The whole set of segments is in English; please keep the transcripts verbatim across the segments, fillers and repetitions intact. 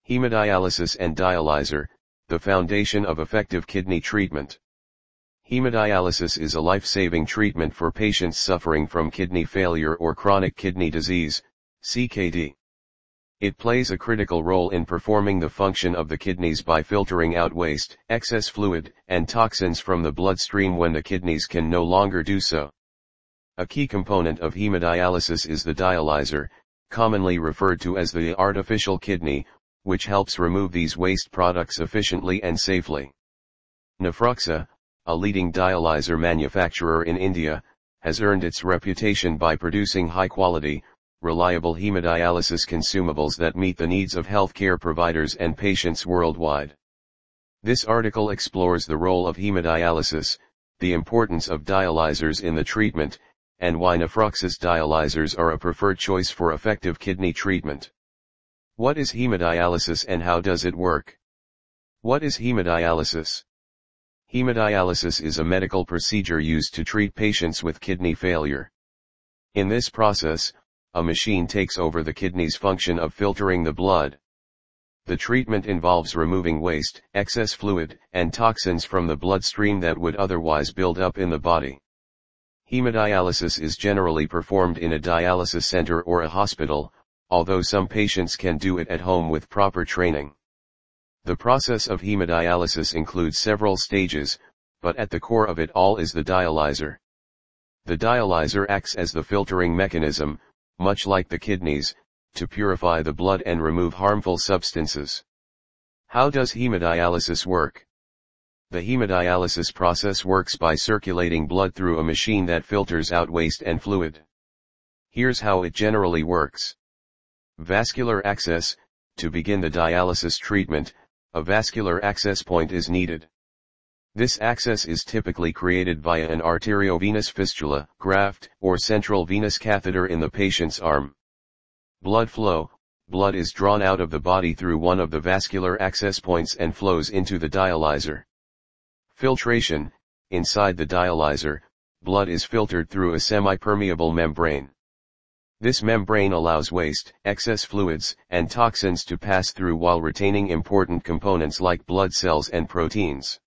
Hemodialysis and dialyzer, the foundation of effective kidney treatment. Hemodialysis is a life-saving treatment for patients suffering from kidney failure or chronic kidney disease, C K D. It plays a critical role in performing the function of the kidneys by filtering out waste, excess fluid, and toxins from the bloodstream when the kidneys can no longer do so. A key component of hemodialysis is the dialyzer, commonly referred to as the artificial kidney, which helps remove these waste products efficiently and safely. Nephroxa, a leading dialyzer manufacturer in India, has earned its reputation by producing high-quality, reliable hemodialysis consumables that meet the needs of healthcare providers and patients worldwide. This article explores the role of hemodialysis, the importance of dialyzers in the treatment, and why Nephroxa's dialyzers are a preferred choice for effective kidney treatment. What is hemodialysis and how does it work? What is hemodialysis? Hemodialysis is a medical procedure used to treat patients with kidney failure. In this process, a machine takes over the kidney's function of filtering the blood. The treatment involves removing waste, excess fluid, and toxins from the bloodstream that would otherwise build up in the body. Hemodialysis is generally performed in a dialysis center or a hospital, although some patients can do it at home with proper training. The process of hemodialysis includes several stages, but at the core of it all is the dialyzer. The dialyzer acts as the filtering mechanism, much like the kidneys, to purify the blood and remove harmful substances. How does hemodialysis work? The hemodialysis process works by circulating blood through a machine that filters out waste and fluid. Here's how it generally works. Vascular access. To begin the dialysis treatment, a vascular access point is needed. This access is typically created via an arteriovenous fistula, graft, or central venous catheter in the patient's arm. Blood flow. Blood is drawn out of the body through one of the vascular access points and flows into the dialyzer. Filtration. Inside the dialyzer, blood is filtered through a semi-permeable membrane. This membrane allows waste, excess fluids, and toxins to pass through while retaining important components like blood cells and proteins.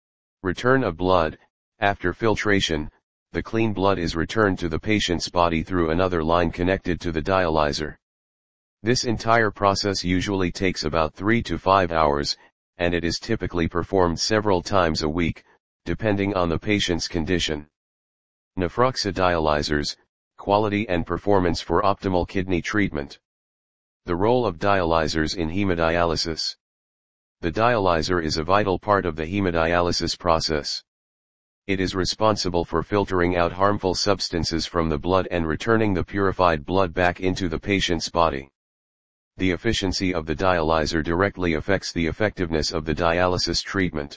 Return of blood. After filtration, the clean blood is returned to the patient's body through another line connected to the dialyzer. This entire process usually takes about three to five hours, and it is typically performed several times a week, depending on the patient's condition. Nephroxa dialyzers. Quality and performance for optimal kidney treatment. The role of dialyzers in hemodialysis. The dialyzer is a vital part of the hemodialysis process. It is responsible for filtering out harmful substances from the blood and returning the purified blood back into the patient's body. The efficiency of the dialyzer directly affects the effectiveness of the dialysis treatment.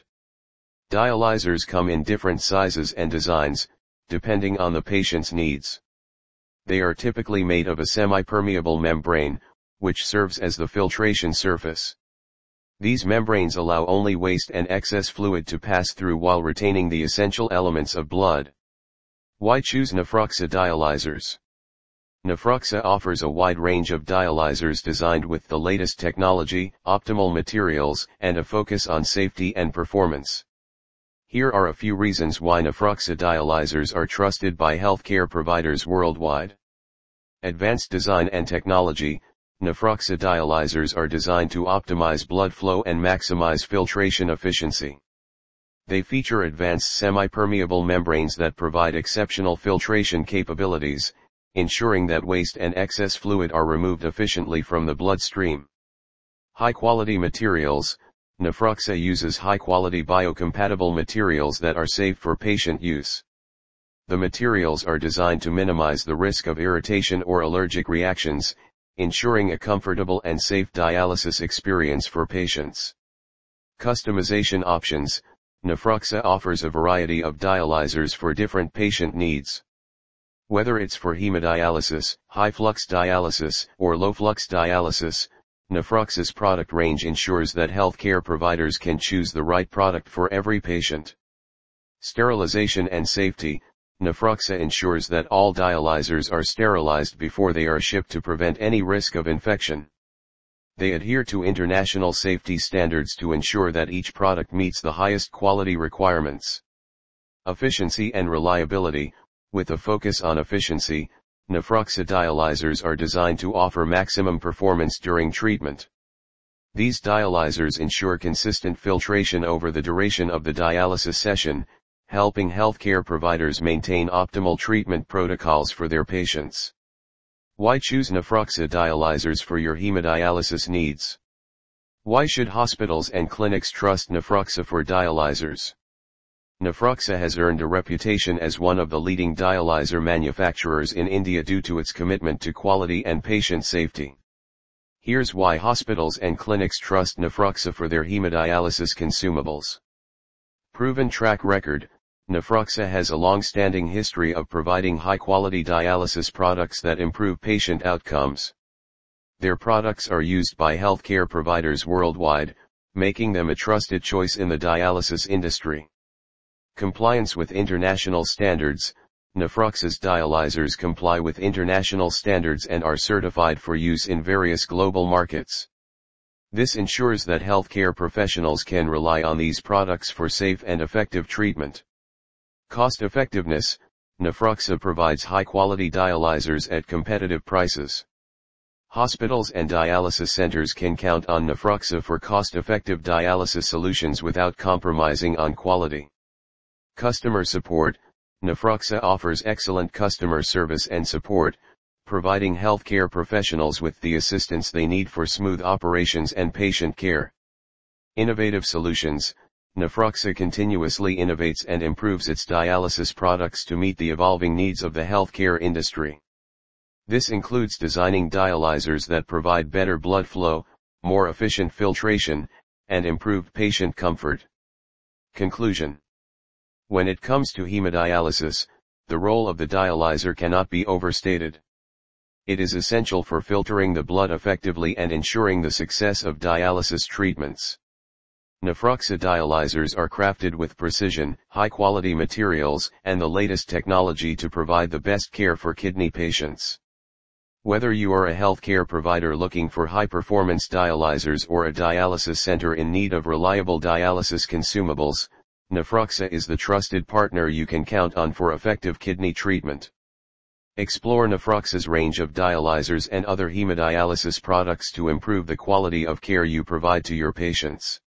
Dialyzers come in different sizes and designs, depending on the patient's needs. They are typically made of a semi-permeable membrane, which serves as the filtration surface. These membranes allow only waste and excess fluid to pass through while retaining the essential elements of blood. Why choose Nephroxa dialyzers? Nephroxa offers a wide range of dialyzers designed with the latest technology, optimal materials, and a focus on safety and performance. Here are a few reasons why Nephroxa dialyzers are trusted by healthcare providers worldwide. Advanced design and technology. Nephroxa dialyzers are designed to optimize blood flow and maximize filtration efficiency. They feature advanced semi-permeable membranes that provide exceptional filtration capabilities, ensuring that waste and excess fluid are removed efficiently from the bloodstream. High-quality materials. Nephroxa uses high-quality biocompatible materials that are safe for patient use. The materials are designed to minimize the risk of irritation or allergic reactions, ensuring a comfortable and safe dialysis experience for patients. Customization options. Nephroxa offers a variety of dialyzers for different patient needs. Whether it's for hemodialysis, high-flux dialysis, or low-flux dialysis, Nephroxa's product range ensures that healthcare providers can choose the right product for every patient. Sterilization and safety. Nephroxa ensures that all dialyzers are sterilized before they are shipped to prevent any risk of infection. They adhere to international safety standards to ensure that each product meets the highest quality requirements. Efficiency and reliability. With a focus on efficiency, Nefroxa dialyzers are designed to offer maximum performance during treatment. These dialyzers ensure consistent filtration over the duration of the dialysis session, helping healthcare providers maintain optimal treatment protocols for their patients. Why choose Nefroxa dialyzers for your hemodialysis needs? Why should hospitals and clinics trust Nefroxa for dialyzers? Nefroxa has earned a reputation as one of the leading dialyzer manufacturers in India due to its commitment to quality and patient safety. Here's why hospitals and clinics trust Nefroxa for their hemodialysis consumables. Proven track record. Nefroxa has a long-standing history of providing high-quality dialysis products that improve patient outcomes. Their products are used by healthcare providers worldwide, making them a trusted choice in the dialysis industry. Compliance with international standards. Nefroxa's dialyzers comply with international standards and are certified for use in various global markets. This ensures that healthcare professionals can rely on these products for safe and effective treatment. Cost effectiveness. Nefroxa provides high-quality dialyzers at competitive prices. Hospitals and dialysis centers can count on Nefroxa for cost-effective dialysis solutions without compromising on quality. Customer support. Nefroxa offers excellent customer service and support, providing healthcare professionals with the assistance they need for smooth operations and patient care. Innovative solutions. Nefroxa continuously innovates and improves its dialysis products to meet the evolving needs of the healthcare industry. This includes designing dialyzers that provide better blood flow, more efficient filtration, and improved patient comfort. Conclusion. When it comes to hemodialysis, the role of the dialyzer cannot be overstated. It is essential for filtering the blood effectively and ensuring the success of dialysis treatments. Nefroxa dialyzers are crafted with precision, high-quality materials, and the latest technology to provide the best care for kidney patients. Whether you are a healthcare provider looking for high-performance dialyzers or a dialysis center in need of reliable dialysis consumables, Nefroxa is the trusted partner you can count on for effective kidney treatment. Explore Nefroxa's range of dialyzers and other hemodialysis products to improve the quality of care you provide to your patients.